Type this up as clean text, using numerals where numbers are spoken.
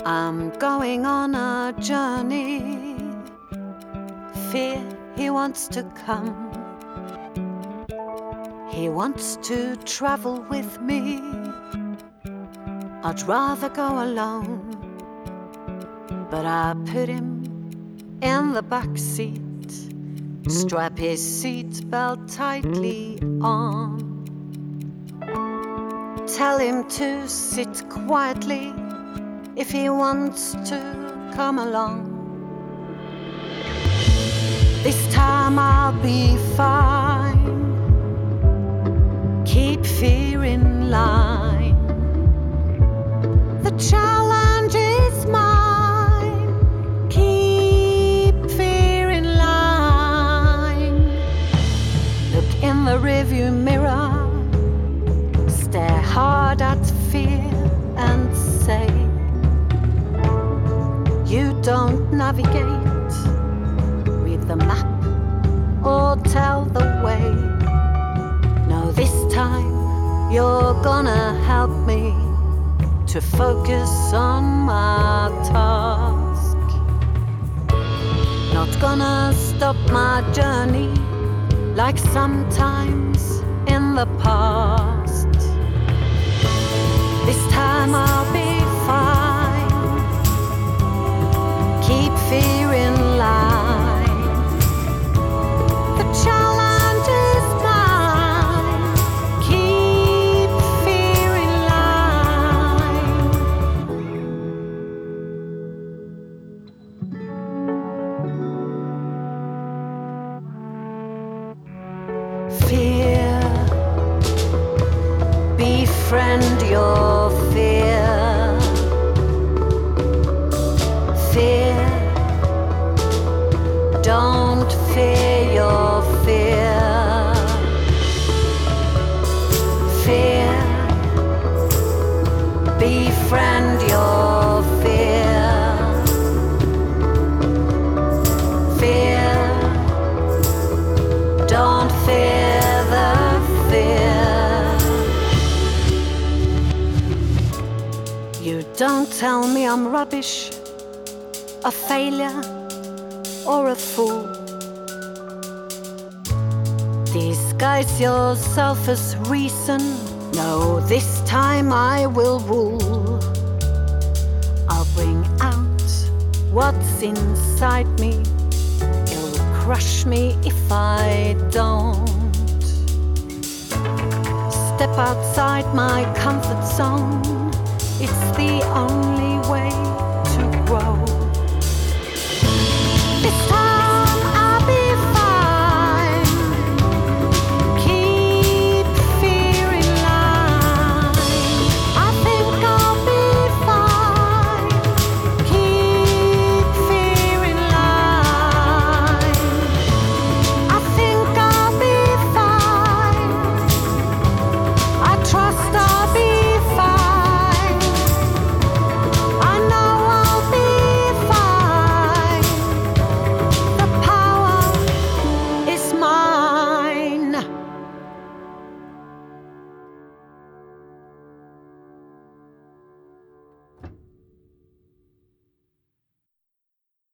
I'm going on a journey. Fear he wants to come. He wants to travel with me. I'd rather go alone, but I put him in the back seat, strap his seatbelt tightly on, tell him to sit quietly if he wants to come along. This time I'll be fine. Keep fear in line. The challenge is mine. Keep fear in line. Look in the rearview mirror. Stare hard at fear and say, you don't navigate, read the map or tell the way. No, this time you're gonna help me to focus on my task. Not gonna stop my journey like sometimes in the past. This time I'll be fine. Keep fear in line. The challenge is mine. Keep fear in line. Fear, befriend your fear. Fear, don't fear your fear. Fear, befriend your fear. Fear, don't fear the fear. You don't tell me I'm rubbish, a failure or a fool. Disguise yourself as reason. No, this time I will rule. I'll bring out what's inside me. It'll crush me if I don't. Step outside my comfort zone. It's the only way